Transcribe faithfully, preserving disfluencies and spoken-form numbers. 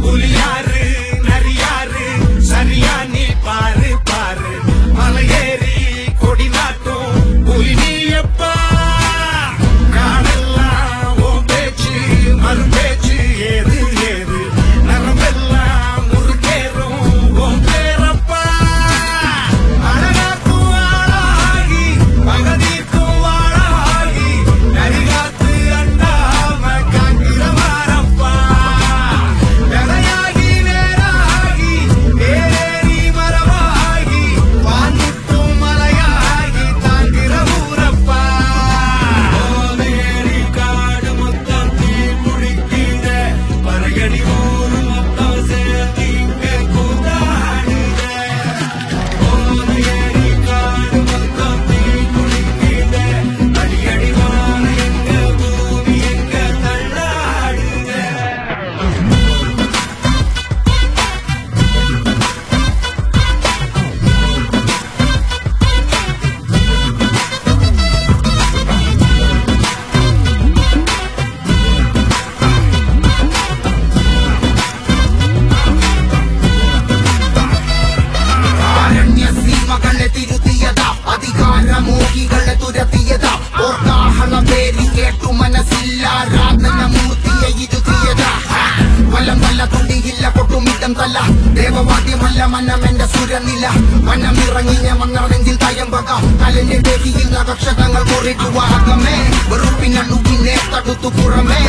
புலியாரு நரியாரு சரியா நீ பாரு பாரு மலையேறி கொடி நாட்டும் புலி நீ எப்பா காடெல்லாம் ஓ பேச்சு மறு பேச்சு ஏது ஏது நரம்பெல்லாம் முறுக்கேறும் ஓம் பேரப்பா அழகாக்கும் ஆளாகி பகதீர்க்கும் வாழாகி நரிகாத்து அண்டாம காக்கிறவாரப்பா விதையாகி வேறாகி ஏறி மரமாகி வானிட்டும் மலையாகி தாங்கிற ஊரப்பா ஓவேரி காடு மொத்தம் தீ குடிக்கிற பறையடி ஊரு மொத்தம் சேர்த்தீங்க கூத்தாடுத ஓவேரி காடு மொத்தம் தீ குடிக்கிற அடியடி வான எங்க பூமி எங்க தள்ளாடுத അരണ്യസീമകളെ തിരുത്തിയതാ അധികാരമോഹികളെ തുരത്തിയതാ ഓർക്കാഹള പേരി കേട്ടു മനസ്സില്ല രാധന മൂർത്തിയെ ഇരുത്തിയതാ വലം വല്ല തുടിയില്ല പൊട്ടുമിടം തല്ല ദേവവാദ്യമല്ല മനമെന്റെ സുരനില മനമിറങ്ങി ഞാൻ വന്നതെങ്കിൽ തയമ്പക കലന്റെ ദേഹിയിൽ നക്ഷതങ്ങൾ കുറിക്കുവാകമേ വെറുപ്പിനണുവിനെ തടുത്തു പുറമേ